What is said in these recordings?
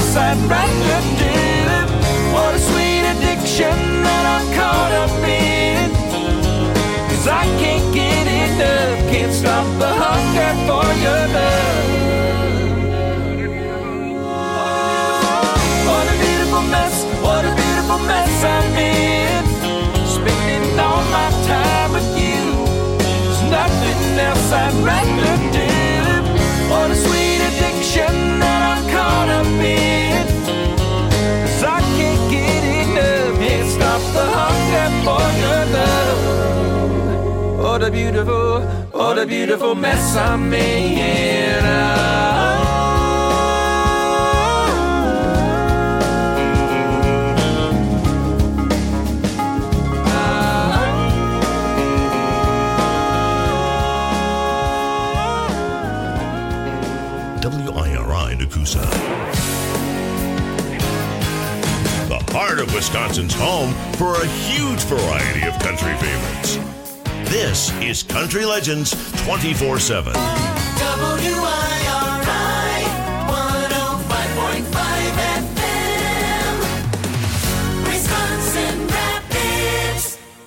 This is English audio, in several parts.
I'd rather do. What a sweet addiction that I'm caught up in. 'Cause I can't get enough, can't stop the hunger for your love. What a beautiful mess, what a beautiful mess I'm in. Spending all my time with you, there's nothing else I'd rather do. What a sweet addiction that I'm caught up in. 'Cause I can't get enough, can't stop the hunger for your love. What a beautiful mess I'm in. WIRI Nakusa. The heart of Wisconsin's home for a huge variety of country favorites. This is Country Legends 24/7. WIRI 105.5 FM, Wisconsin Rapids.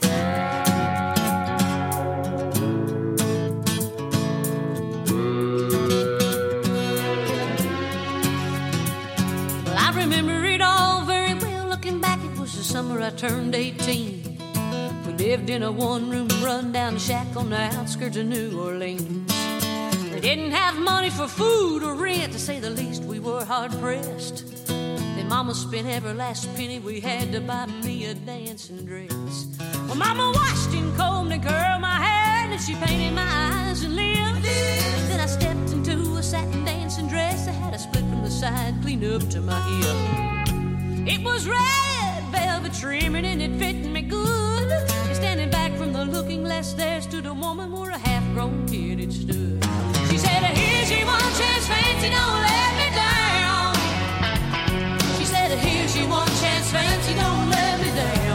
Well, I remember it all very well. Looking back, it was the summer I turned 18. We lived in a one-room run-down shack on the outskirts of New Orleans. We didn't have money for food or rent, to say the least. We were hard-pressed. Then Mama spent every last penny we had to buy me a dancing dress. Well, Mama washed and combed and curled my hair, and she painted my eyes and lips. Then I stepped into a satin dancing dress that had a split from the side clean up to my hip. It was red velvet trimming and it fit me good. And standing back from the looking glass, there stood a woman where a half-grown kid had stood. She said, "Here's your one chance, fancy, don't let me down." She said, "Here's your one chance, fancy, don't let me down."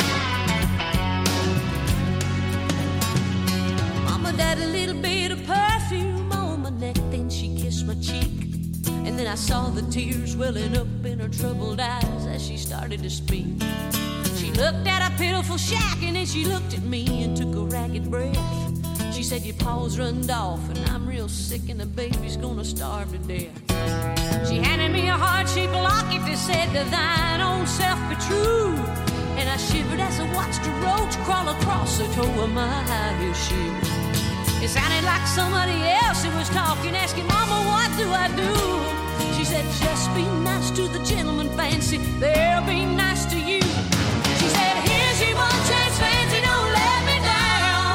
Mama died a little bit of perfume on my neck, then she kissed my cheek. And then I saw the tears welling up in her troubled eyes as she started to speak. She looked at a pitiful shack and then she looked at me and took a ragged breath. She said, "Your paws runned off and I'm real sick and the baby's gonna starve to death." She handed me a heart-shaped locket that said, "To thine own self be true." And I shivered as I watched a roach crawl across the toe of my high-heel shoe. It sounded like somebody else who was talking, asking, "Mama, what do I do?" She said, "Just be nice to the gentleman, fancy, they'll be nice to you." She said, "Here's your one chance, fancy, don't let me down.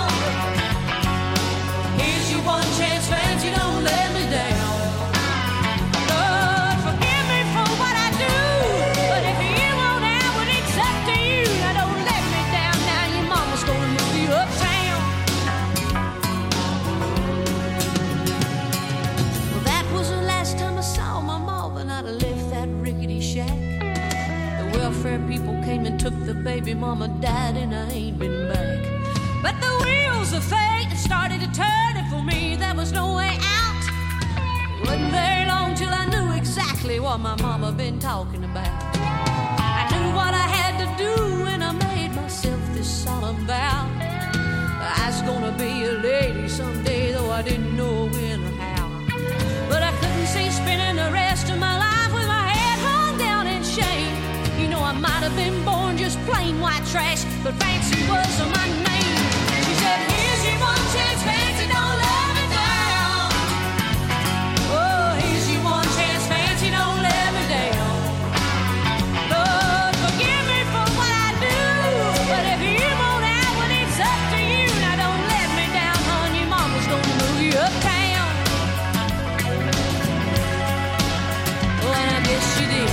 Here's your one chance, fancy, don't let me down. Lord, forgive me for what I do, but if you won't have it, it's up to you. Now don't let me down, now your mama's gonna move you uptown." Well, that was the last time I saw my mom and I'd left that rickety shack. Welfare people came and took the baby, mama died and I ain't been back. But the wheels of fate started to turn and for me there was no way out. It wasn't very long till I knew exactly what my mama been talking about. I knew what I had to do and I made myself this solemn vow. I was gonna be a lady someday, though I didn't know when or how. But I couldn't see spending the rest of my life with my head hung down in shame. You know, I might have been born just plain white trash, but fancy was my name. She said, "Here's your one chance, fancy, don't let me down. Oh, here's your one chance, fancy, don't let me down. Lord, forgive me for what I do, but if you won't have it, it's up to you. Now don't let me down, hon, your mama's gonna move you uptown." Oh, and I guess she did.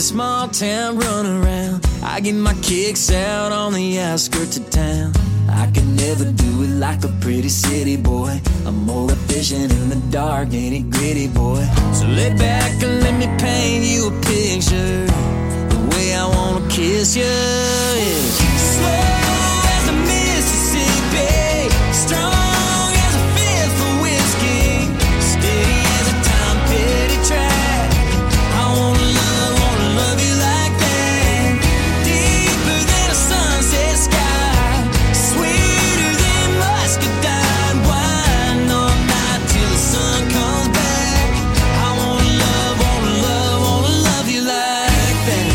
small town runaround. I get my kicks out on the outskirts of town. I can never do it like a pretty city boy. I'm more efficient in the dark, ain't it gritty, boy? So lay back and let me paint you a picture, the way I wanna kiss you, yeah. Slow as the Mississippi, strong as a fifth for whiskey, steady as a Tom Petty track. I wanna love you like that, deeper than a sunset sky, sweeter than muscadine wine, all night till the sun comes back. I wanna love you like that.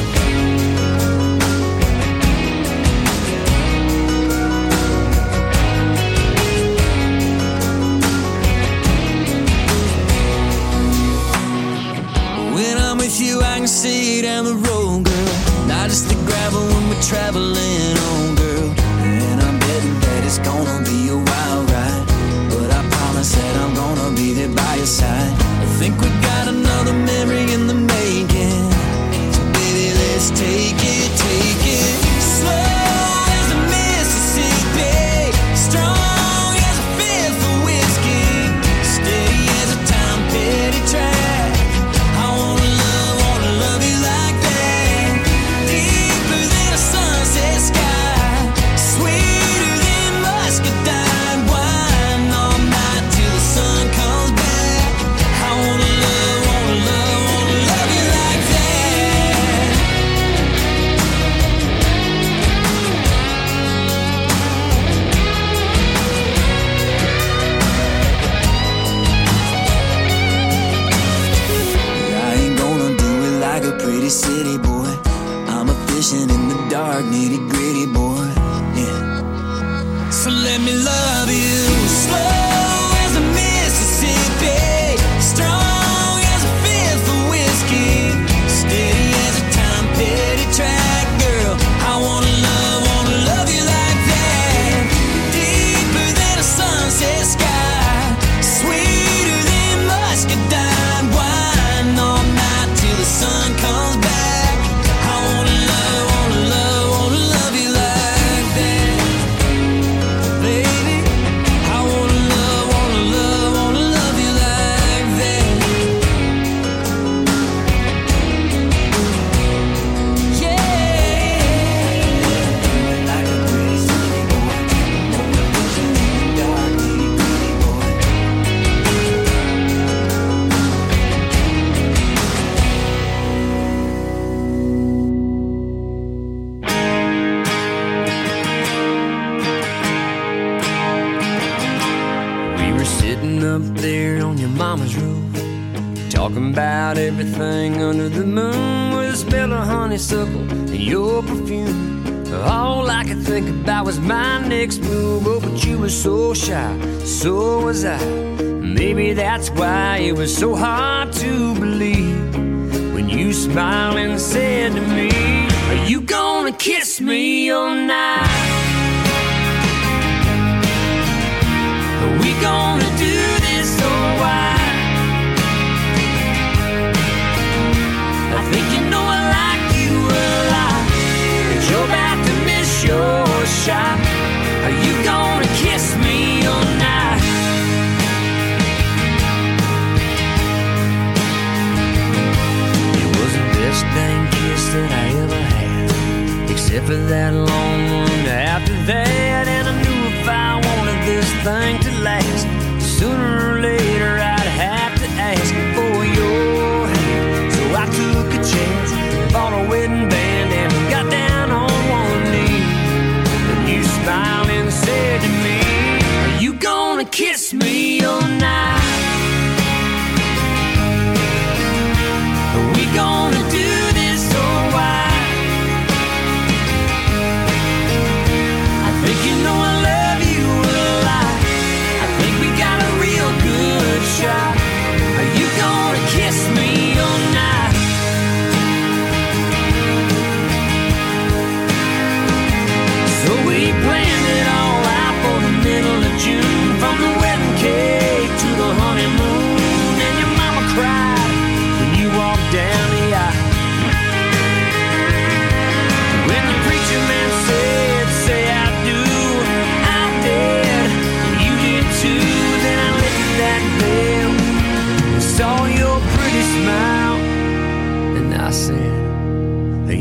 When I'm with you, I can see down the road, girl. Not just the gravel when we're traveling on, girl. And I'm betting that it's gonna be a wild ride, but I promise that I'm gonna be there by your side. I think we got another memory in the making, so baby, let's take it slow as the Mississippi, strong as a fifth of whiskey, steady as a Tom Petty track. I wanna love you like that, deeper than a sunset sky, sweeter than muscadine wine, all night till the sun comes back. I wanna love you like that. I ain't gonna do it like a pretty city boy. I'm a fishing in the dark, nitty gritty boy. Yeah. So let me love you slow as the Mississippi, strong as a fifth of whiskey, steady as a Tom Petty track, girl. I wanna love you like that, deeper than a sunset sky, sweeter than muscadine wine, all night till the sun comes back. I wanna love you like that, baby. I wanna love you like that. Yeah. Like a pretty city boy, more efficient in the dark, nitty gritty boy. We were sitting up there on your mama's roof, talking about everything under the moon, with the smell of honeysuckle and your perfume. All I could think about was my next move. Oh, but you were so shy, so was I. Maybe that's why it was so hard to believe when you smiled and said to me, "Are you gonna kiss me all night? Are we gonna do this or why?" I think you know I like you a lot, but you're about to miss your shot. Are you gonna kiss me all night? It was the best dang kiss that I ever had, except for that long one after that. And I knew if I wanted this thing to last, sooner or later I'd have to ask for your hand. So I took a chance, bought a wedding band, and got down on one knee. And you smiled and said to me, "Are you gonna kiss me all night? Are we gonna do this or why?"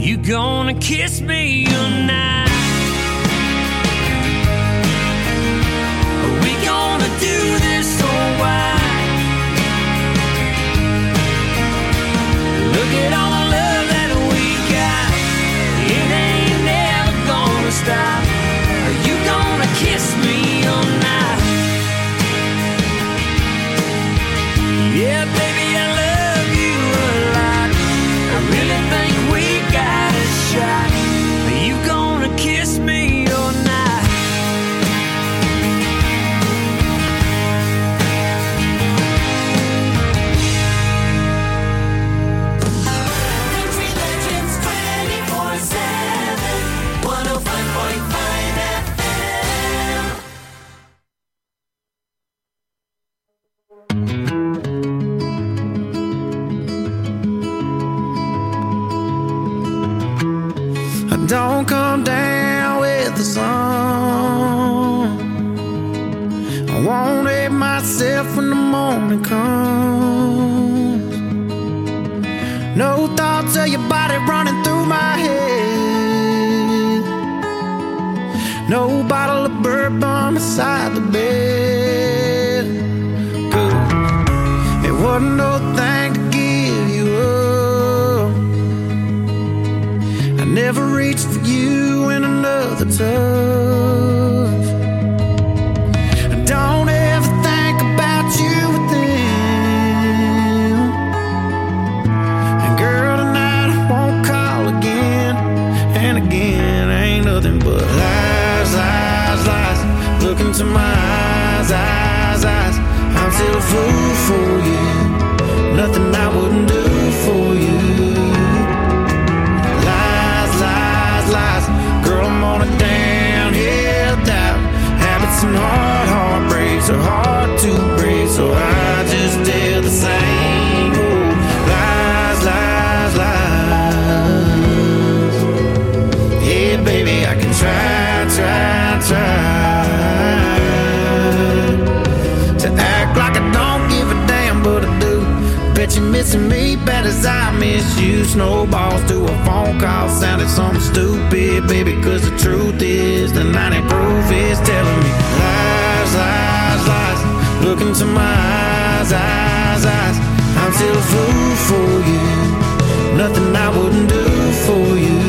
you gonna kiss me tonight? Are we gonna do this or why? Look at all the love that we got. It ain't never gonna stop. Are you gonna kiss me tonight? Yeah, baby, I love you a lot. I really think we got a shot. Are you gonna kiss me or not? Country Legends 24/7, 105.5 FM. Don't come down with the sun. I won't hate myself when the morning comes. No thoughts of your body running through my head. No bottle of bourbon beside the bed. Good. It wasn't no thing to give you up. I never reached for you in another touch. I don't ever think about you with them. And girl, tonight I won't call again. And again, ain't nothing but lies, lies, lies. Look into my eyes, eyes, eyes. I'm still a fool for you. Nothing I wouldn't do for you. Lies. Girl, I'm on a downhill doubt. Habits and heartbreaks are hard to break, so I just tell the same. Oh, lies, lies, lies. Yeah, baby, I can try to act like I don't give a damn, but I do. Bet you're missing me bad as I miss you. Snowballs to a phone call sounded something stupid, baby, cause the truth is the 90 proof is telling me lies, lies, lies. Look into my eyes, eyes, eyes. I'm still a fool for you. Nothing I wouldn't do for you.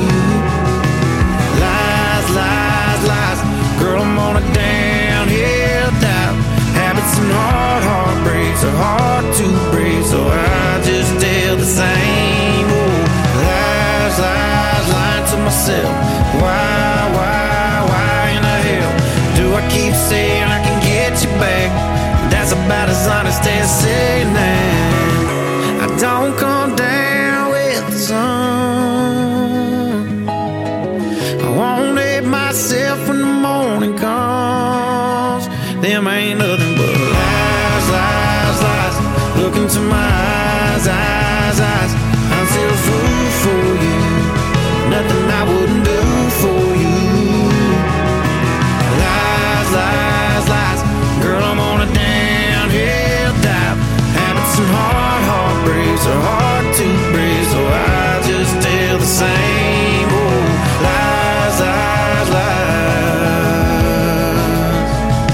Lies, lies, lies. Girl, I'm on a downhill doubt. Habits and heartbreaks are hard to break, so I just tell the same. Oh, lies, lies, lying to myself. Why in the hell do I keep saying I can get you back? That's about as honest as saying that. I don't come down with the sun. I won't hate myself when the morning comes. Them ain't nothing but lies, lies, lies. Look into my eyes, eyes, eyes. I'm still a fool for you. Nothing I wouldn't do for you. Lies, lies, lies. Girl, I'm on a downhill dive. Habits and heartbreaks are hard to break, so I just tell the same. Oh, lies, lies, lies.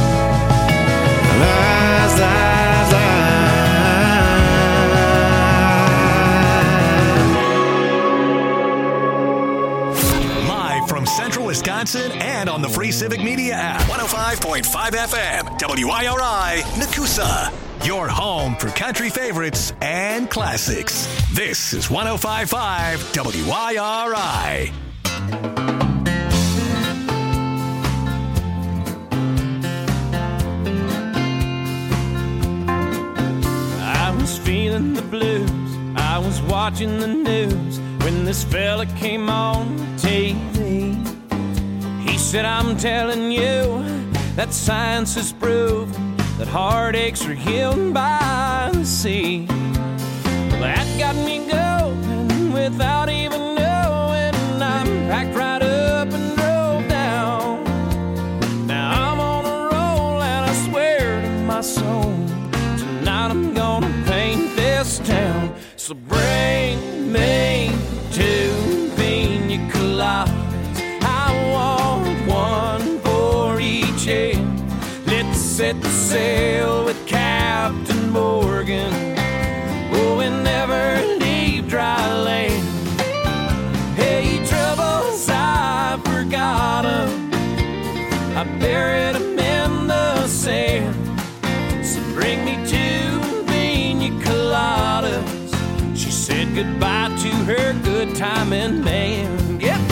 Lies, lies, lies. Live from Central Wisconsin and on the free Civic Media app. 105.5 FM, WIRI, Nakusa. Your home for country favorites and classics. This is 105.5 WIRI. I was feeling the blues. I was watching the news when this fella came on TV. He said, I'm telling you that science has proved that heartaches are healed by the sea. That got me going without even knowing. I packed right up and drove down. Now I'm on a roll and I swear to my soul, tonight I'm gonna paint this town. So bring me to set sail with Captain Morgan. Oh, and never leave dry land. Hey, troubles, I forgot 'em. I buried 'em in the sand. So bring me 2 pina coladas. She said goodbye to her good timing man. Goodbye.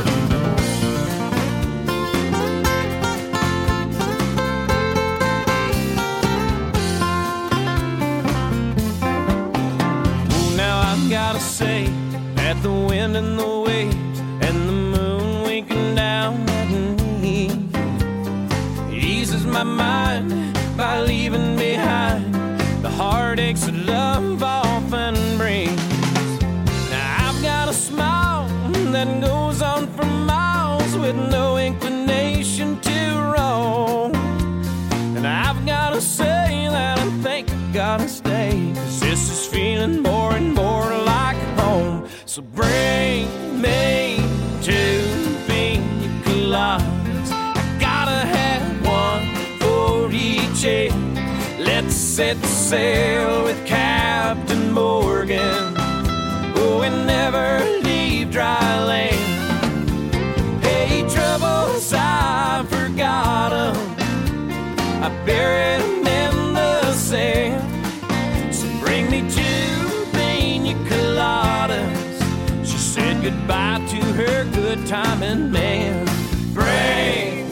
Gotta say that the wind and the waves and the moon winking down at me eases my mind by leaving behind the heartaches that love often brings. Now I've got a smile that goes on for miles with no inclination to roam, and I've gotta say that I think I gotta stay, 'cause this is feeling more and more like home. So bring me 2 pina coladas. I gotta have one for each head. Let's set sail with Captain Morgan. Oh, and never leave dry land. Hey, troubles, I forgot 'em. I buried 'em in the sand. So bring me 2 pina coladas. She said goodbye to her good timing man. Bring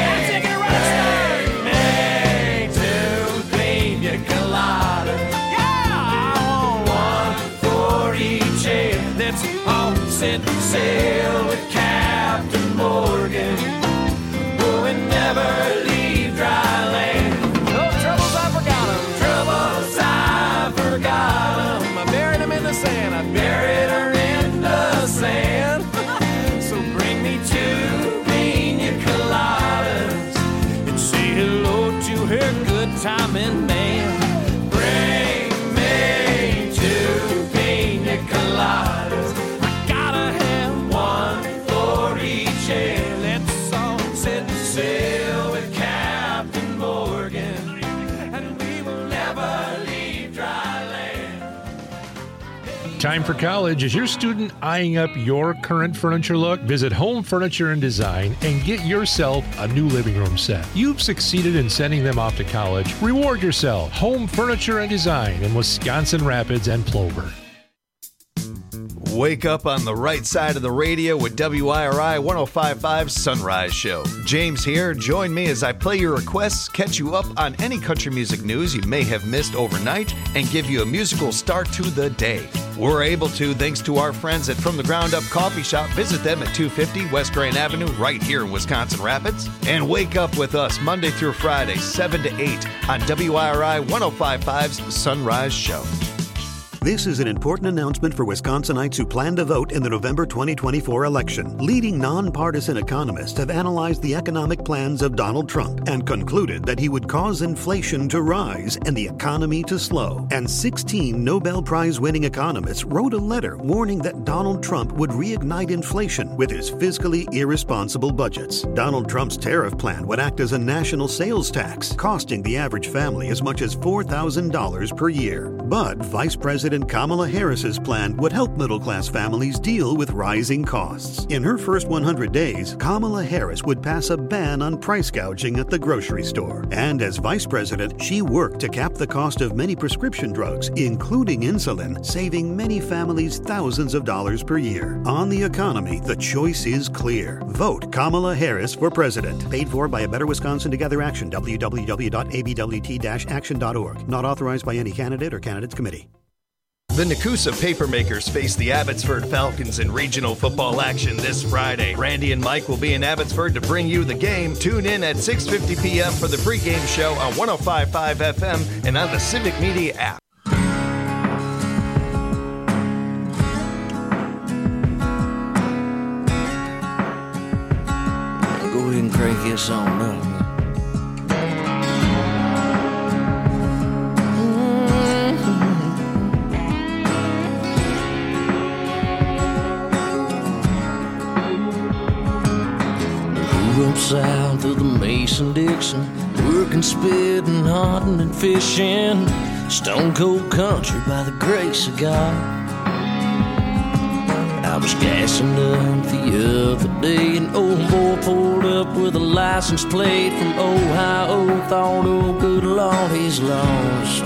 me 2 pina coladas. Yeah, I want one for each head. Let's all set sail with Captain Morgan. Oh, and never leave dry land. Oh, troubles, I forgot 'em. Troubles, I forgot 'em. I buried 'em in the sand. I buried her in the sand. So bring me 2 pina coladas and say hello to her good timing man. Bring me 2 pina coladas. I gotta have one for each head. Let's all set sail with Captain Morgan, and we will never leave dry land. Time for college. Is your student eyeing up your current furniture look? Visit Home Furniture and Design and get yourself a new living room set. You've succeeded in sending them off to college. Reward yourself. Home Furniture and Design in Wisconsin Rapids and Plover. Wake up on the right side of the radio with WIRI 105.5 Sunrise Show. James here. Join me as I play your requests, catch you up on any country music news you may have missed overnight, and give you a musical start to the day. We're able to thanks to our friends at From the Ground Up Coffee Shop. Visit them at 250 West Grand Avenue right here in Wisconsin Rapids. And wake up with us Monday through Friday, 7 to 8 on WIRI 105.5's Sunrise Show. This is an important announcement for Wisconsinites who plan to vote in the November 2024 election. Leading nonpartisan economists have analyzed the economic plans of Donald Trump and concluded that he would cause inflation to rise and the economy to slow. And 16 Nobel Prize-winning economists wrote a letter warning that Donald Trump would reignite inflation with his fiscally irresponsible budgets. Donald Trump's tariff plan would act as a national sales tax, costing the average family as much as $4,000 per year. But Vice President Kamala Harris's plan would help middle-class families deal with rising costs. In her first 100 days, Kamala Harris would pass a ban on price gouging at the grocery store. And as vice president, she worked to cap the cost of many prescription drugs, including insulin, saving many families thousands of dollars per year. On the economy, the choice is clear. Vote Kamala Harris for president. Paid for by A Better Wisconsin Together Action, www.abwt-action.org. Not authorized by any candidate or candidates committee. The Nakusa Papermakers face the Abbotsford Falcons in regional football action this Friday. Randy and Mike will be in Abbotsford to bring you the game. Tune in at 6:50 p.m. for the pregame show on 105.5 FM and on the Civic Media app. Go ahead and crank this on up. south of the Mason-Dixon, working, spitting, hunting, and fishing. Stone cold country by the grace of God. I was gassing up the other day, an old boy pulled up with a license plate from Ohio. Thought, oh good Lord, he's lost.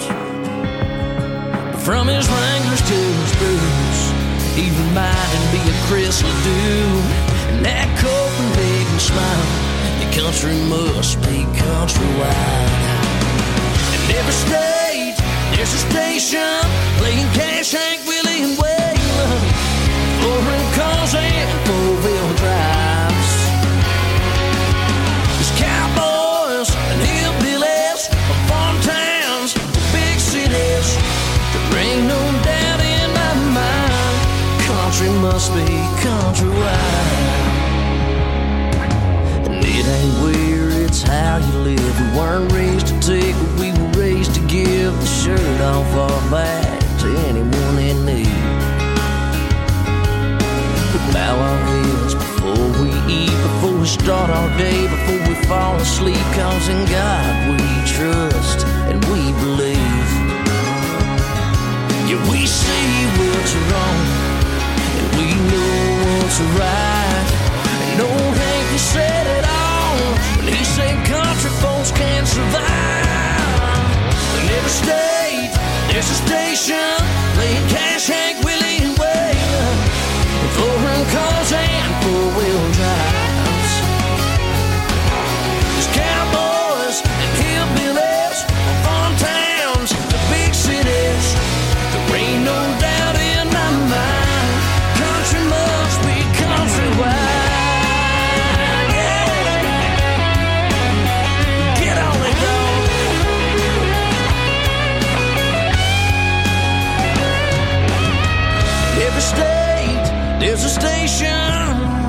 From his Wranglers to his boots, he reminded me of Chris Ledoux. And that Copenhagen smile, the country must be countrywide. In every state, there's a station playing Cash, Hank Willie, and Waylon, flooring cars and four-wheel drives. There's cowboys and hillbillies, farm towns, big cities. There ain't no doubt in my mind, country must be countrywide. And it ain't where, it's how you live. We weren't raised to take, but we were raised to give the shirt off our back to anyone in need. We bow our heads before we eat, before we start our day, before we fall asleep, 'cause in God we trust and we believe. Yeah, we see what's wrong and we know what's right. And old Hank, he said it all when he said country folks can't survive. In every state, there's a station playing Cash, Hank Willie, and Waylon, flooring cars and four-wheel drives. There's cowboys and hillbillies, farm towns, the big cities. There ain't no doubt in my mind, country must be countrywide. Every state, there's a station.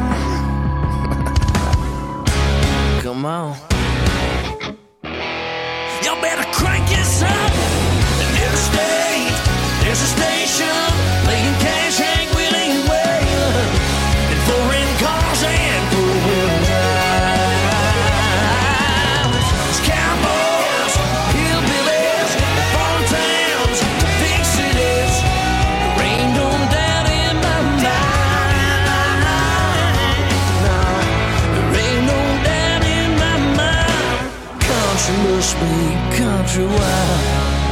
Come on. Y'all better crank this up. In every state, there's a station playing Cash, Hank Willie, and Waylon, and foreign cars and four-wheel drives. There's cowboys, hillbillies, farm towns, big cities. There ain't no doubt in my mind. No, there ain't no doubt in my mind. Country must be countrywide.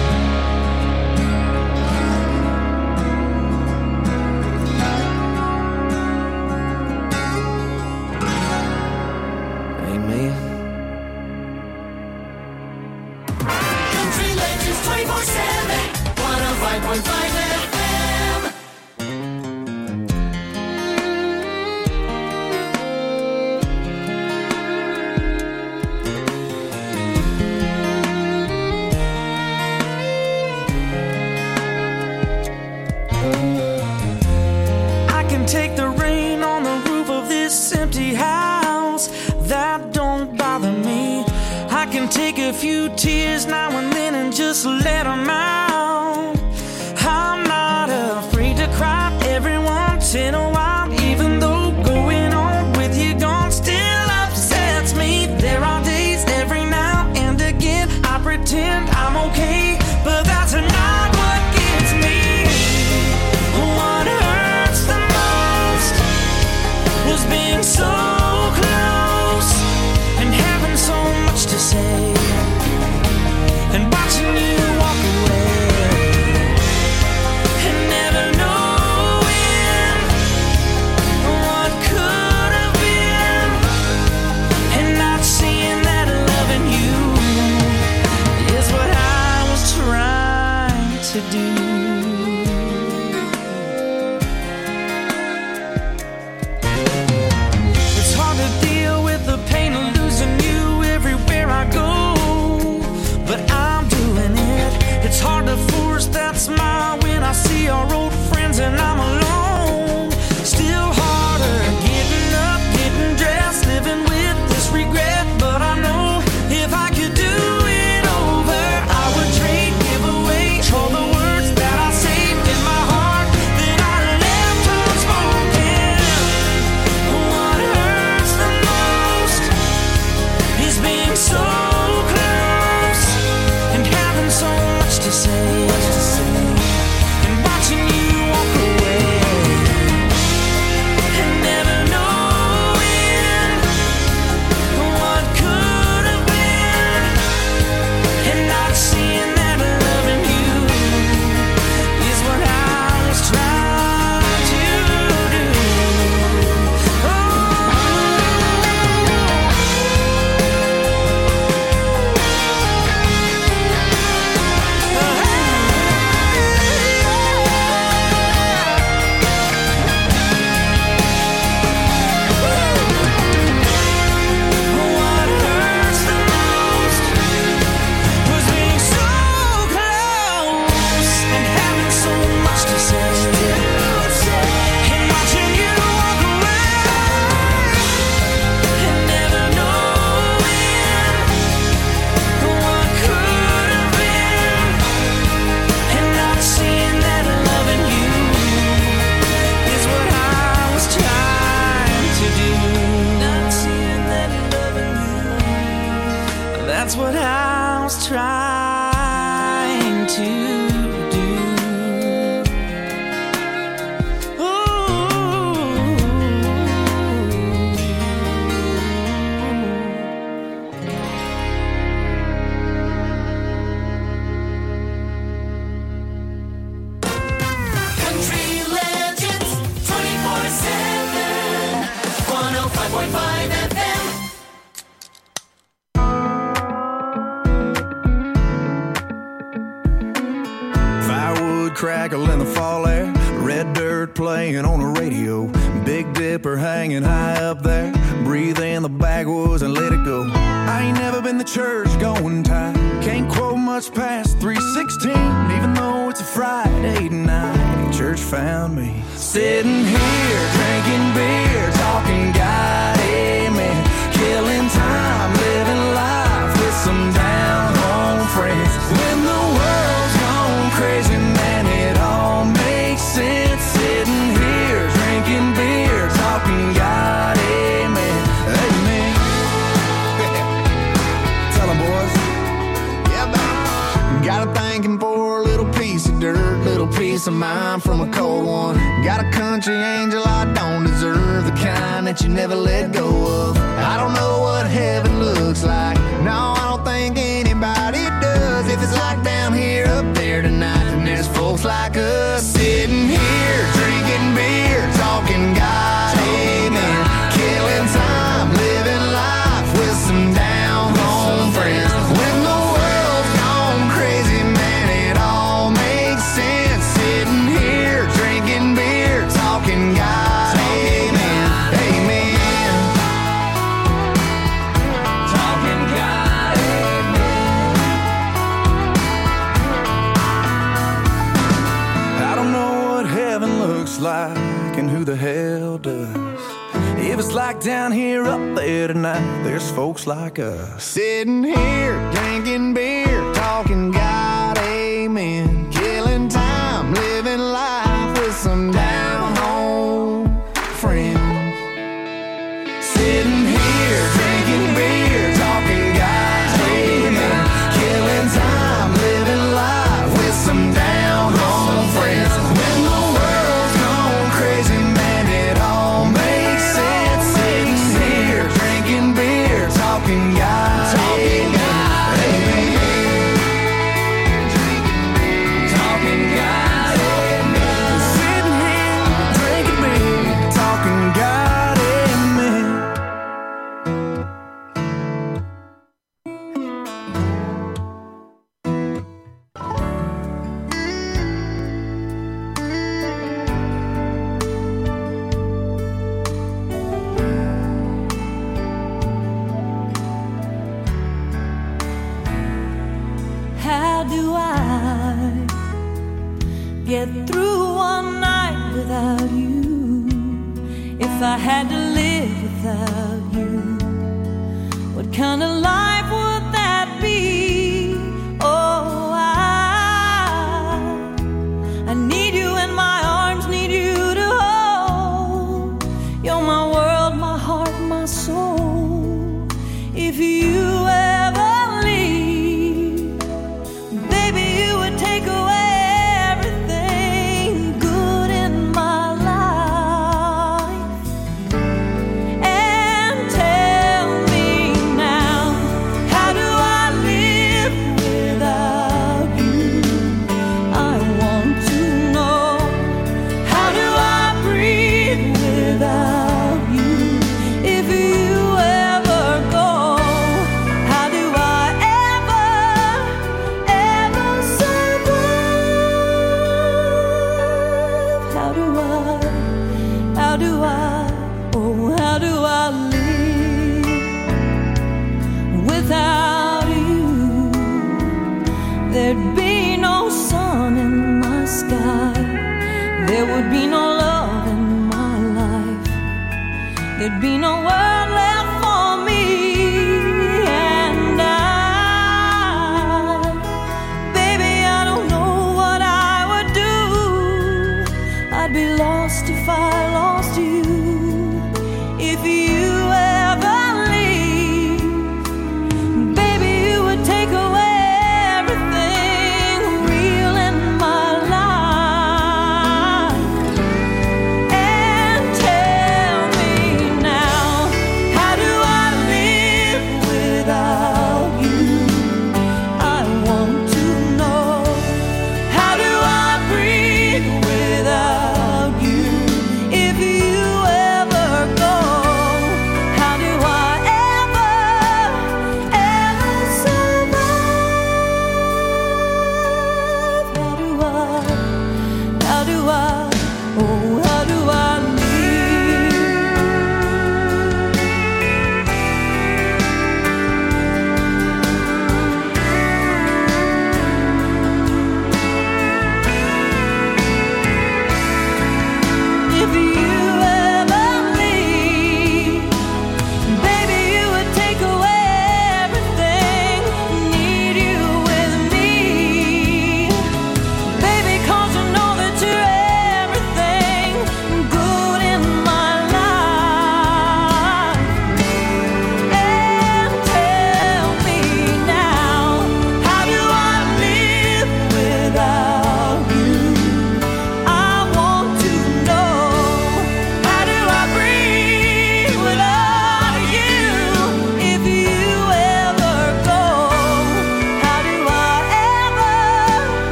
Country Legends 24/7, 105.5 FM. I can take the rain on the roof of this empty house. That don't bother me. I can take a few tears now and then and just let them out. I'm not afraid to cry every once in a while, even though going on with you gone still upsets me. There are days every now and again I pretend I'm okay, but that's not what gets me. What hurts the most was being so close and having so much to say, and watching you walk away, and never knowing what I was trying to do. Country Legends 24/7 105.5 FM. Firewood crackle in the fall air, red dirt playing on the radio, Big Dipper hanging high up there, breathe in the backwoods and let it go. I ain't never been to church going type, can't quote much past 3:16, even though it's a Friday night. Church found me sitting here drinking beer, talking God, amen, killing time, living life with some down home friends. When the world's gone crazy, man, it all makes sense. Sitting here drinking beer, talking God, amen, amen. Tell 'em, boys. Yeah, baby. Got a thanking for a little piece of dirt, little piece of mind from a cold one. Got a country angel I don't deserve, the kind that you never let go of. I don't know what heaven looks like, no, I don't think anybody does. If it's like down here, up there tonight, then there's folks like us sitting here drinking beer, talking God, amen, killing time, living life with some down home friends. When the world's gone crazy, man, it all makes sense. Sitting here drinking beer, talking God, amen, amen, talking God, amen. I don't know what heaven looks like and who the hell does. If it's like down here, up there tonight, there's folks like us sitting here drinking beer, talking God, amen, killing time, living life with some down home friends. Sitting here drinking beer, talking God, amen, killing time, living life with some down home friends. When the world's gone crazy, man, it all makes sense. Sitting here drinking beer, talking God, amen, talking God, amen. Sitting here drinking beer, talking God, amen. How do I get through one night without you? If I had to live without you, what kind of life would that be? Oh, I need you in my arms, need you to hold. You're my world, my heart, my soul. If you ever leave, baby, you would take away everything good in my life. And tell me now,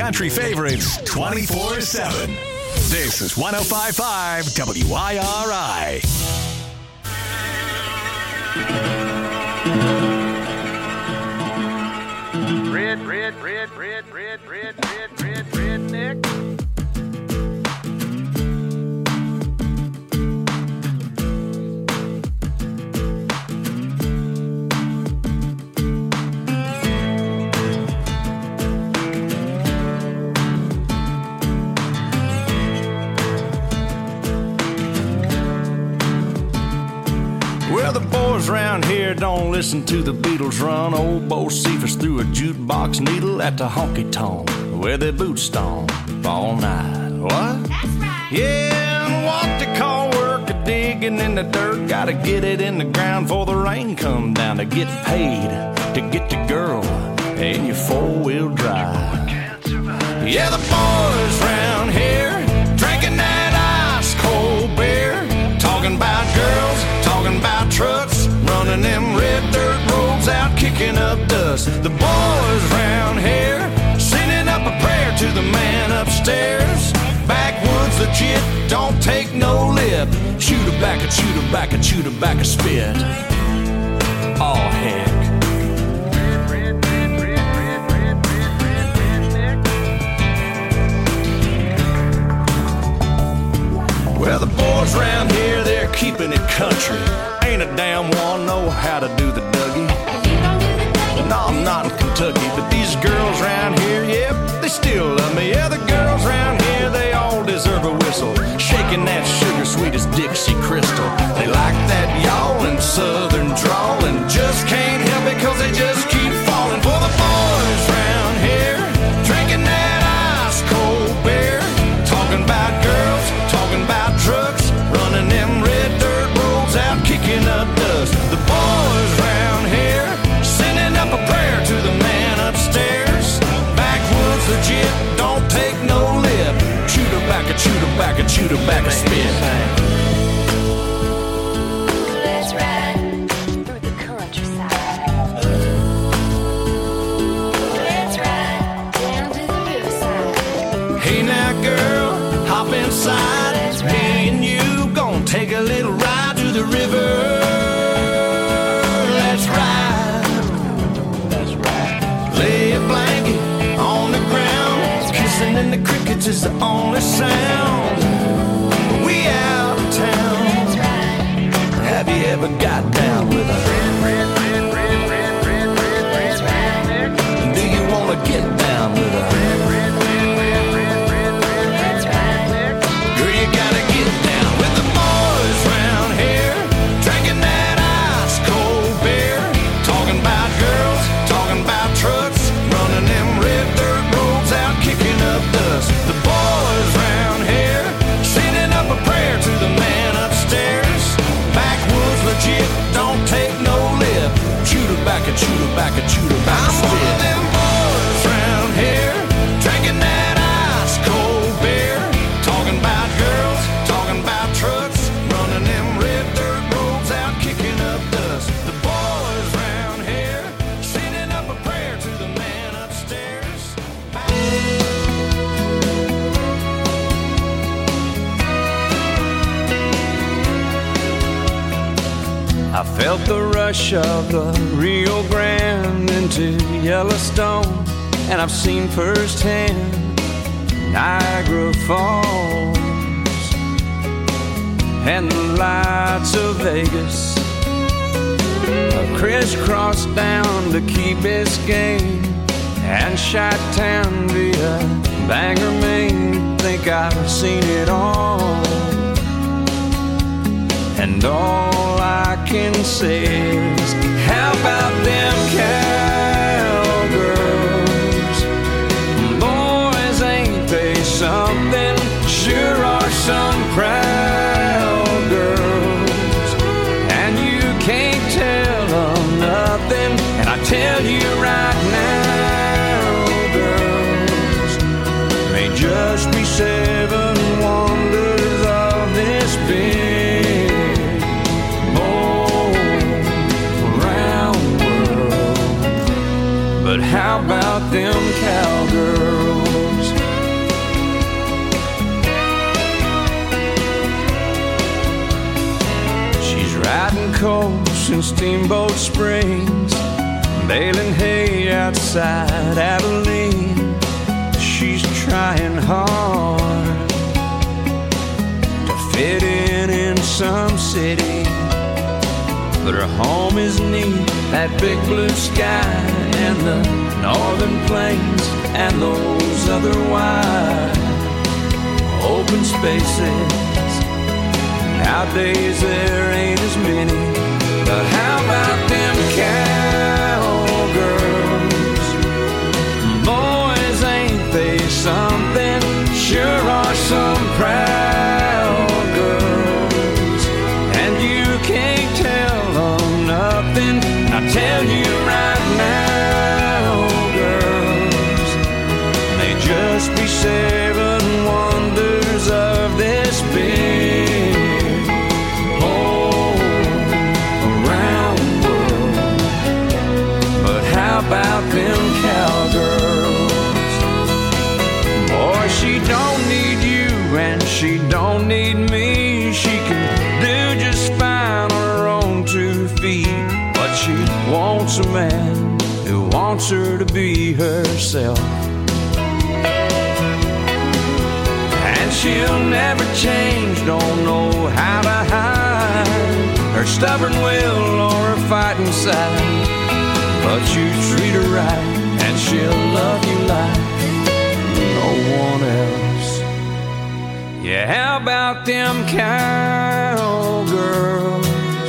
country favorites 24/7. This is 105.5 WIRI. Redneck. Well, the boys around here don't listen to the Beatles run. Old Bo Cephas threw a jukebox needle at the honky-tonk where they boot stomp all night. What? That's right. Yeah, and what they call work a digging in the dirt. Gotta get it in the ground before the rain come down to get paid, to get the girl in your four-wheel drive. Yeah, the boys round here drinking that ice-cold beer, talking about girls, talking about trucks, running them red dirt roads out, kicking up dust. The boys round here sending up a prayer to the man upstairs. Backwoods legit, don't take no lip. Shoot her back, shoot her back, shoot her back a spit. Oh heck. Well, the boys around here, they're keeping it country. Ain't a damn one know how to do the Dougie. No, I'm not in Kentucky, but these girls around here, yep, they still love me. Yeah, the girls around here, they all deserve a whistle. Shaking that sugar sweet as Dixie Crystal. They like that yawling southern drawl and just can't help it cause they just keep falling for the boys around here. Drinking that ice cold beer, talking about girls, talking about trucks, running them red dirt roads out, kicking up dust. The boys round here sending up a prayer to the man upstairs. Backwoods legit, don't take no lip. Shoot her back and shoot her back and shoot her back a spit. Let's ride through the countryside. Let's ride down to the riverside. Hey now girl, hop inside. Me and you gon' take a little ride to the river. Let's ride. That's right. Lay a blanket on the ground. Kissing in the crickets is the only sound. We out of town. Have you ever got down with a do you wanna get down with a girl, you gotta get down with the boys round here, drinking that ice cold beer, talking about girls, talking about trucks, running them red dirt roads out, kicking up dust. The boys round here sending up a prayer to the man upstairs. Backwoods legit, don't take no lip. Shoot her back and shoot her back and shoot her back. I'm one of them boys round here, drinking that ice cold beer, talking about girls, talking about trucks, running them red dirt roads out, kicking up dust. The boys round here sending up a prayer to the man upstairs. I felt the rush of the Rio Grande into Yellowstone, and I've seen firsthand Niagara Falls and the lights of Vegas. I've crisscrossed down to Key Biscayne and Chi-Town via Bangor, Maine. Think I've seen it all, and all I can say is, how about them cowgirls? Boys, ain't they something? Sure are some proud girls, and you can't tell them nothing. And I tell you right now, girls, may just be 7 wonders of this big round world. But how about them cowgirls? Coast in Steamboat Springs, baling hay outside Abilene. She's trying hard to fit in some city, but her home is neat, that big blue sky and the northern plains and those other wide open spaces. Nowadays there ain't as many, but how about them cowgirls? Boys, ain't they something? Sure are some proud girls, and you can't tell them nothing. I tell you right now, girls, may just be 7 wonders of this big whole around world. But how about them cowgirls? Boy, she don't need you and she don't need me. She can do just fine on her own 2 feet, but she wants a man who wants her to be herself. And she'll never change, don't know how to hide her stubborn will or her fighting side. But you treat her right and she'll love you like no one else. Yeah, how about them cowgirls?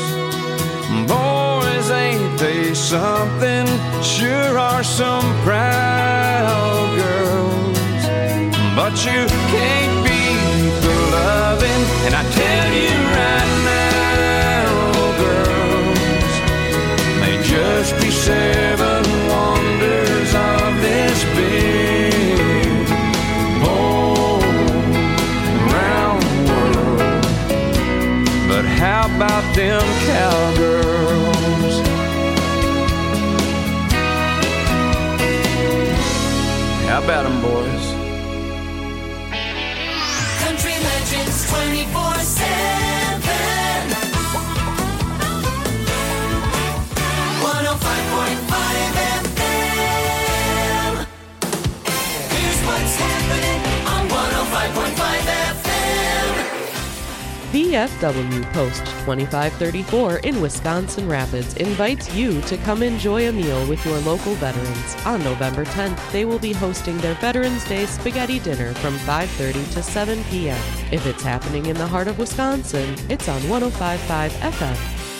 Boys, ain't they something? Sure are some proud girls, but you can't beat the loving. And I tell you right now, girls, may just be 7 wonders of this big whole round world. But how about them cowgirls? How about them, boys? Country Legends 24/7. 105.5 FM. Here's what's happening on 105.5 FM. VFW Post 2534 in Wisconsin Rapids invites you to come enjoy a meal with your local veterans. On November 10th, they will be hosting their Veterans Day Spaghetti Dinner from 5:30 to 7 p.m. If it's happening in the heart of Wisconsin, it's on 105.5 FM.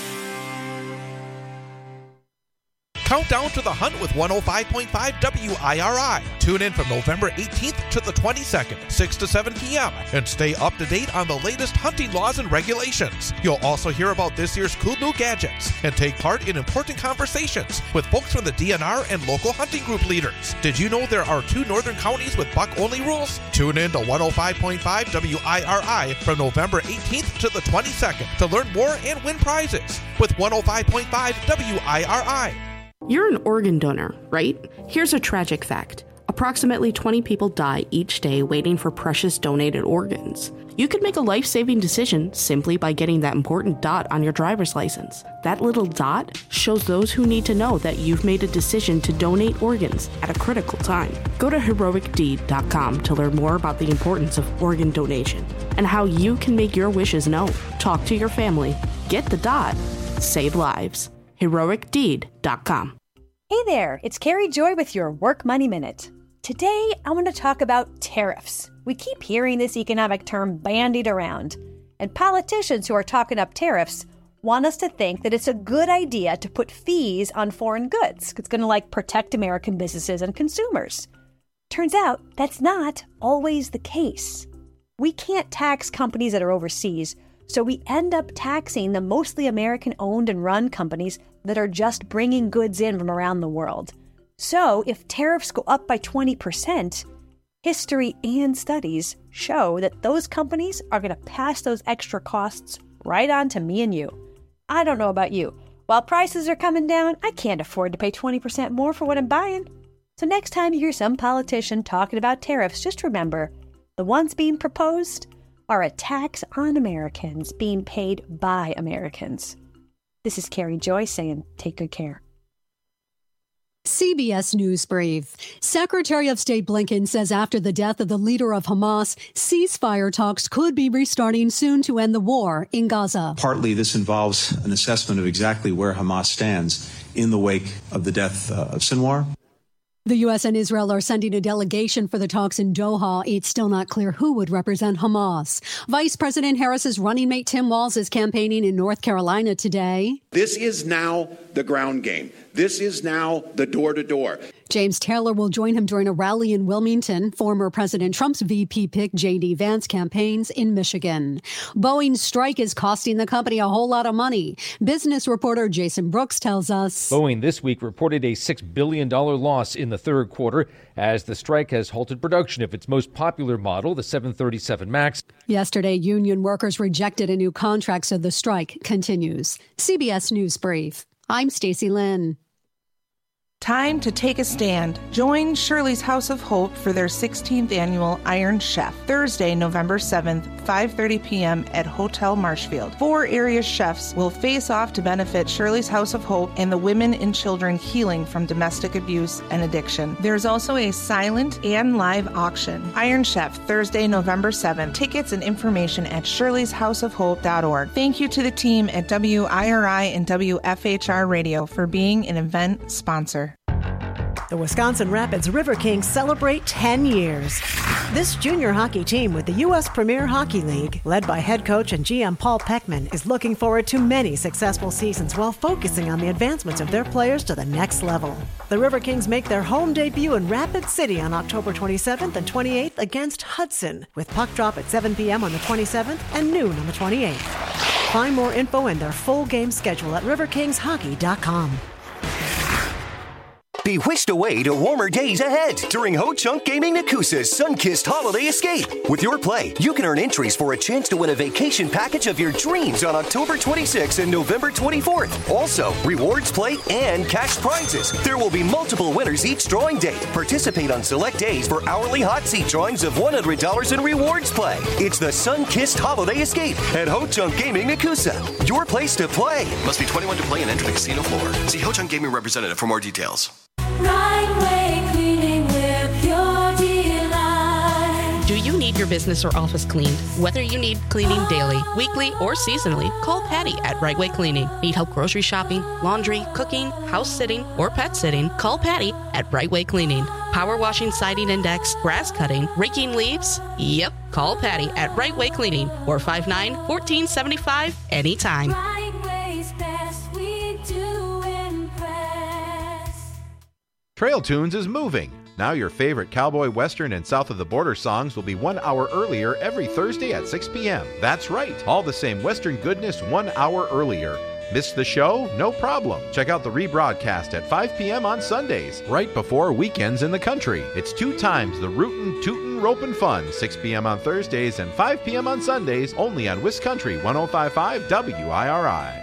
Countdown to the hunt with 105.5 WIRI. Tune in from November 18th to the 22nd, 6 to 7 p.m. and stay up to date on the latest hunting laws and regulations. You'll also hear about this year's cool new gadgets and take part in important conversations with folks from the DNR and local hunting group leaders. Did you know there are 2 northern counties with buck-only rules? Tune in to 105.5 WIRI from November 18th to the 22nd to learn more and win prizes with 105.5 WIRI. You're an organ donor, right? Here's a tragic fact. Approximately 20 people die each day waiting for precious donated organs. You could make a life-saving decision simply by getting that important dot on your driver's license. That little dot shows those who need to know that you've made a decision to donate organs at a critical time. Go to heroicdeed.com to learn more about the importance of organ donation and how you can make your wishes known. Talk to your family. Get the dot. Save lives. heroicdeed.com. Hey there, it's Carrie Joy with your Work Money Minute. Today, I want to talk about tariffs. We keep hearing this economic term bandied around, and politicians who are talking up tariffs want us to think that it's a good idea to put fees on foreign goods. It's going to protect American businesses and consumers. Turns out that's not always the case. We can't tax companies that are overseas, so we end up taxing the mostly American-owned and run companies that are just bringing goods in from around the world. So if tariffs go up by 20%, history and studies show that those companies are going to pass those extra costs right on to me and you. I don't know about you. While prices are coming down, I can't afford to pay 20% more for what I'm buying. So next time you hear some politician talking about tariffs, just remember, the ones being proposed are a tax on Americans being paid by Americans. This is Carrie Joy saying, take good care. CBS News Brief. Secretary of State Blinken says after the death of the leader of Hamas, ceasefire talks could be restarting soon to end the war in Gaza. Partly this involves an assessment of exactly where Hamas stands in the wake of the death of Sinwar. The U.S. and Israel are sending a delegation for the talks in Doha. It's still not clear who would represent Hamas. Vice President Harris's running mate Tim Walz is campaigning in North Carolina today. This is now the ground game. This is now the door-to-door. James Taylor will join him during a rally in Wilmington. Former President Trump's VP pick, J.D. Vance, campaigns in Michigan. Boeing's strike is costing the company a whole lot of money. Business reporter Jason Brooks tells us. Boeing this week reported a $6 billion loss in the third quarter as the strike has halted production of its most popular model, the 737 MAX. Yesterday, union workers rejected a new contract, so the strike continues. CBS News Brief. I'm Stacey Lynn. Time to take a stand. Join Shirley's House of Hope for their 16th annual Iron Chef, Thursday, November 7th, 5:30 p.m. at Hotel Marshfield. 4 area chefs will face off to benefit Shirley's House of Hope and the women and children healing from domestic abuse and addiction. There's also a silent and live auction. Iron Chef, Thursday, November 7th. Tickets and information at shirleyshouseofhope.org. Thank you to the team at WIRI and WFHR Radio for being an event sponsor. The Wisconsin Rapids River Kings celebrate 10 years. This junior hockey team with the U.S. Premier Hockey League, led by head coach and GM Paul Peckman, is looking forward to many successful seasons while focusing on the advancements of their players to the next level. The River Kings make their home debut in Rapid City on October 27th and 28th against Hudson, with puck drop at 7 p.m. on the 27th and noon on the 28th. Find more info and their full game schedule at riverkingshockey.com. Be whisked away to warmer days ahead during Ho Chunk Gaming Nakusa's Sun-Kissed Holiday Escape. With your play, you can earn entries for a chance to win a vacation package of your dreams on October 26th and November 24th. Also, rewards play and cash prizes. There will be multiple winners each drawing date. Participate on select days for hourly hot seat drawings of $100 in rewards play. It's the Sun-Kissed Holiday Escape at Ho Chunk Gaming Nakusa. Your place to play. Must be 21 to play and enter the casino floor. See Ho Chunk Gaming representative for more details. Right Way Cleaning with Pure Delight. Do you need your business or office cleaned? Whether you need cleaning daily, weekly, or seasonally, call Patty at Right Way Cleaning. Need help grocery shopping, laundry, cooking, house sitting, or pet sitting? Call Patty at Right Way Cleaning. Power washing, siding and decks, grass cutting, raking leaves? Yep, call Patty at Right Way Cleaning or 59-1475 anytime. Right Way's best, we do impress. Trail Tunes is moving. Now your favorite cowboy, western, and south of the border songs will be 1 hour earlier every Thursday at 6 p.m. That's right, all the same western goodness 1 hour earlier. Missed the show? No problem. Check out the rebroadcast at 5 p.m. on Sundays, right before weekends in the country. It's 2 times the rootin', tootin', ropin' fun, 6 p.m. on Thursdays and 5 p.m. on Sundays, only on WisCountry 105.5 WIRI.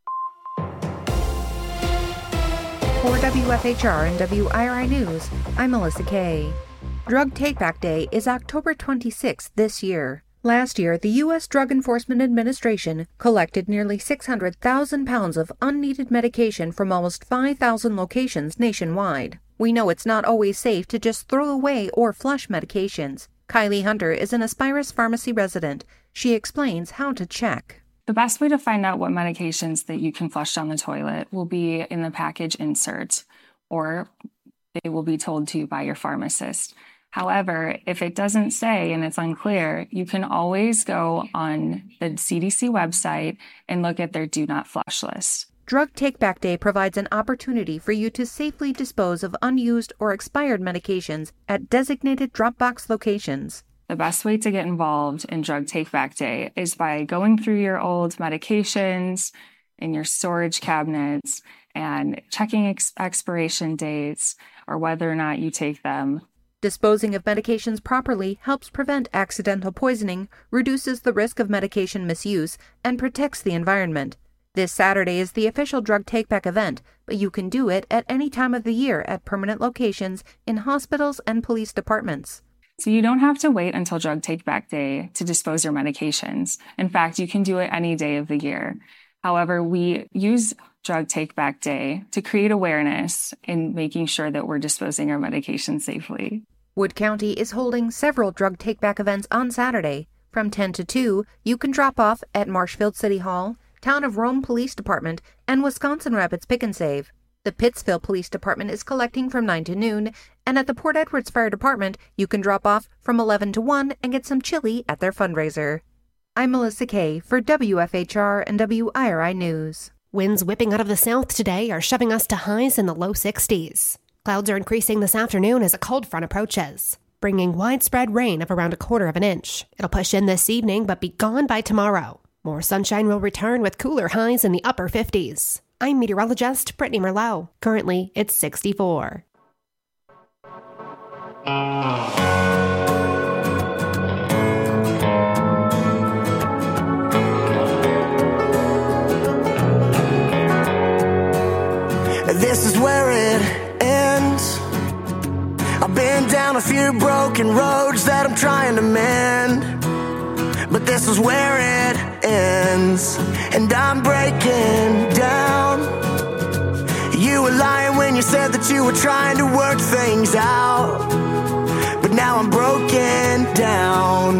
For WFHR and WIRI News, I'm Melissa Kay. Drug Take-Back Day is October 26th this year. Last year, the U.S. Drug Enforcement Administration collected nearly 600,000 pounds of unneeded medication from almost 5,000 locations nationwide. We know it's not always safe to just throw away or flush medications. Kylie Hunter is an Aspirus Pharmacy resident. She explains how to check. The best way to find out what medications that you can flush down the toilet will be in the package insert, or they will be told to you by your pharmacist. However, if it doesn't say and it's unclear, you can always go on the CDC website and look at their Do Not Flush list. Drug Take-Back Day provides an opportunity for you to safely dispose of unused or expired medications at designated drop-box locations. The best way to get involved in Drug Take-Back Day is by going through your old medications in your storage cabinets and checking expiration dates or whether or not you take them. Disposing of medications properly helps prevent accidental poisoning, reduces the risk of medication misuse, and protects the environment. This Saturday is the official Drug Take-Back event, but you can do it at any time of the year at permanent locations in hospitals and police departments. So you don't have to wait until Drug Take-Back Day to dispose your medications. In fact, you can do it any day of the year. However, we use Drug Take Back Day to create awareness in making sure that we're disposing our medication safely. Wood County is holding several drug take-back events on Saturday. From 10 to 2, you can drop off at Marshfield City Hall, Town of Rome Police Department, and Wisconsin Rapids Pick and Save. The Pittsville Police Department is collecting from 9 to noon, and at the Port Edwards Fire Department, you can drop off from 11 to 1 and get some chili at their fundraiser. I'm Melissa Kay for WFHR and WIRI News. Winds whipping out of the south today are shoving us to highs in the low 60s. Clouds are increasing this afternoon as a cold front approaches, bringing widespread rain of around 1/4 inch. It'll push in this evening but be gone by tomorrow. More sunshine will return with cooler highs in the upper 50s. I'm meteorologist Brittany Merlot. Currently, it's 64. This is where it ends. I've been down a few broken roads that I'm trying to mend, but this is where it ends, and I'm breaking down. You were lying when you said that you were trying to work things out, but now I'm broken down.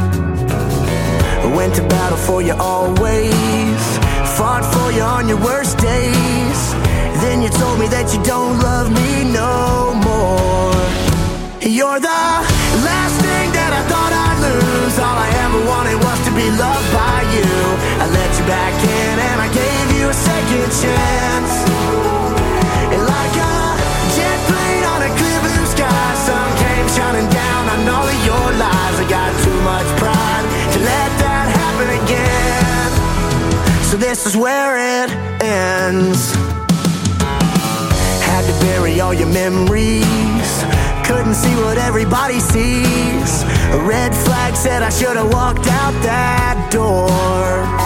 I went to battle for you always, fought for you on your worst days. Then you told me that you don't love me no more. You're the last thing that I thought I'd lose. All I ever wanted was to be loved by you. I let you back in and I gave you a second chance. And like a jet plane on a clear blue sky, sun came shining down on all of your lies. I got too much pride to let that happen again. So this is where it ends. Had to bury all your memories, couldn't see what everybody sees. A red flag said I should have walked out that door.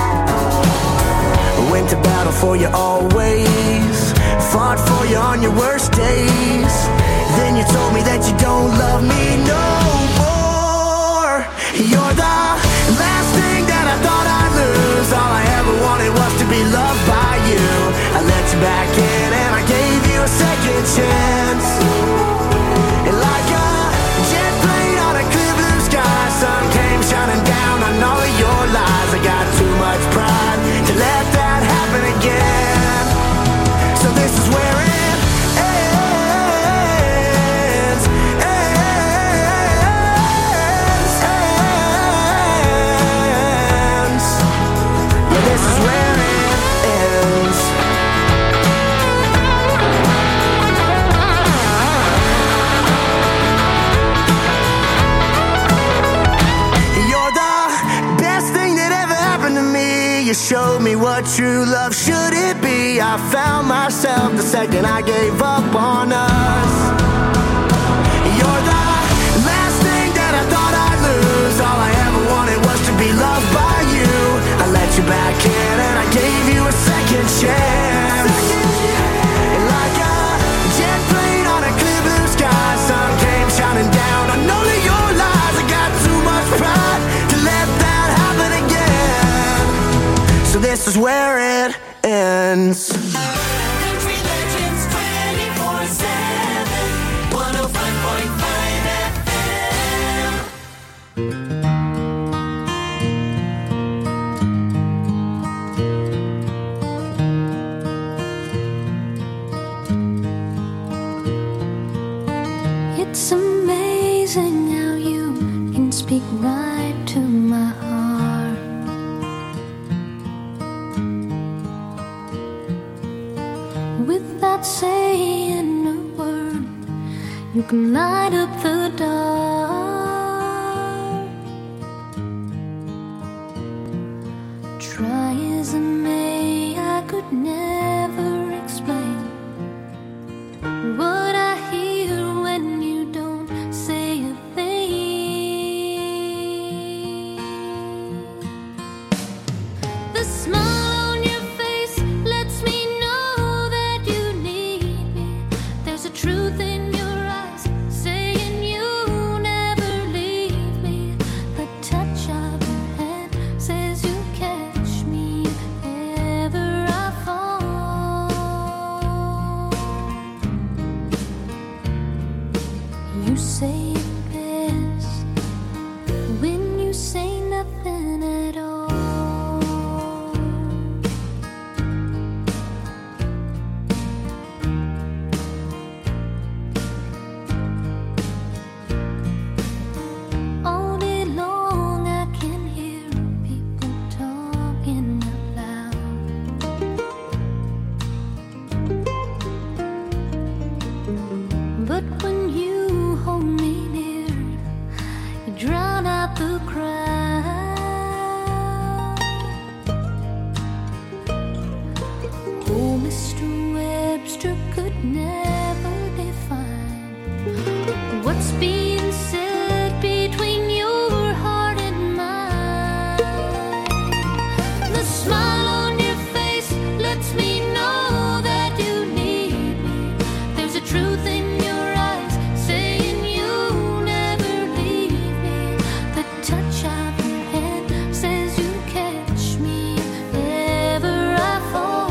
I went to battle for you always, fought for you on your worst days. Then you told me that you don't love me no more. You're the last thing that I thought I'd lose. All I ever wanted was to be loved by you. I let you back in and I gave you a second chance. And like a jet plane on a clear blue sky, sun came shining down on all of your lies. I got too much pride to let that happen again. So this is where it ends. Yeah, this is where it ends. You showed me what true love should it be. I found myself the second I gave up on us. You're the last thing that I thought I'd lose. All I ever wanted was to be loved by you. I let you back in and I gave you a second chance. And like a jet plane on a clear blue sky, sun came shining down on all of your lies. I got too much pride to let that happen again. So this is where it ends. Country Legends 24/7, 105.5 FM. It's amazing how you can speak right to my heart. Without saying a word, you can light up the dark. Try as I may, I could never explain what I hear when you don't say a thing. The smile on your face lets me know that you need me. There's a truth in your eyes saying you never You say it best when you say nothing at all. All day long I can hear people talking out loud. But when you hold me near, you drown out the crowd. Oh, Mr. Webster could never define what's being said between your heart and mine. The smile on your face lets me know that you need me. There's a truth in your eyes saying you'll never leave me. The touch of your hand says you catch me if ever I fall.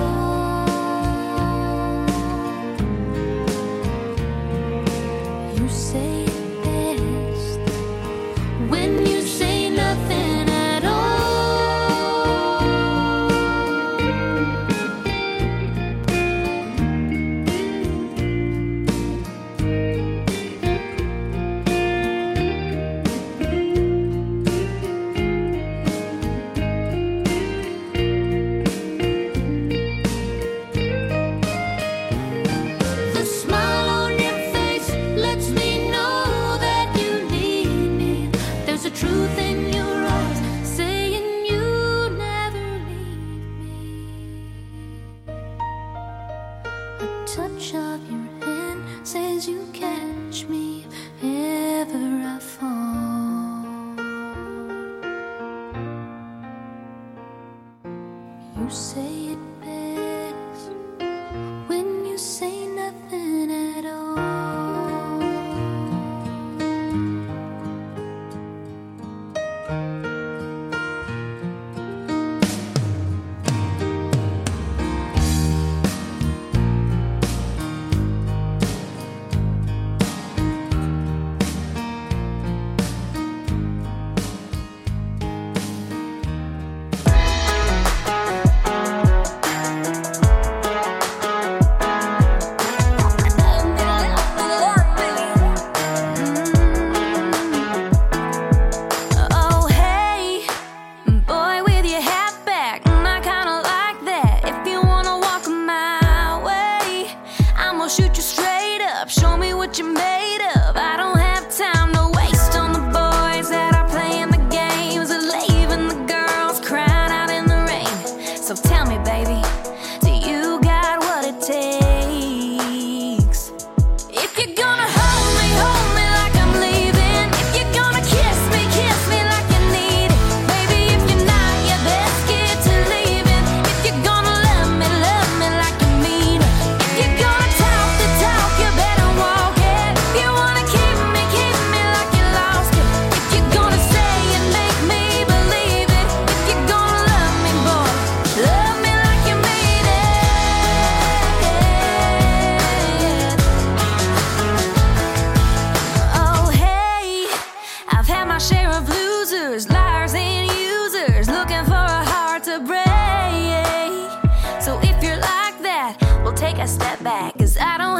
You say it best when you say nothing at all. The smile on your face lets me know that you need me. There's a truth in your eyes saying you never leave me. A touch of your hand says you catch me if ever I fall. You say it best when you say nothing at all. Oh hey, boy with your hat back, I kinda like that. If you wanna walk my way, I'm gonna shoot you straight up. Show me what you're made of. I don't have time to waste on the boys that are playing the games and leaving the girls crying out in the rain. So tell me, baby, do you got what it takes? If you're gonna hold me like I'm leaving. If you're gonna kiss me like you need it. Baby, if you're not, you best get to leaving. If you're gonna love me like you mean it. If you're gonna talk the talk, you better walk it. If you wanna keep me like you lost it. If you're gonna say and make me believe it. If you're gonna love me, boy, love me like you mean it. Oh hey, I've had my share of losers, liars and users, looking for a heart to break. So if you're like that, we'll take a step back, 'cause I don't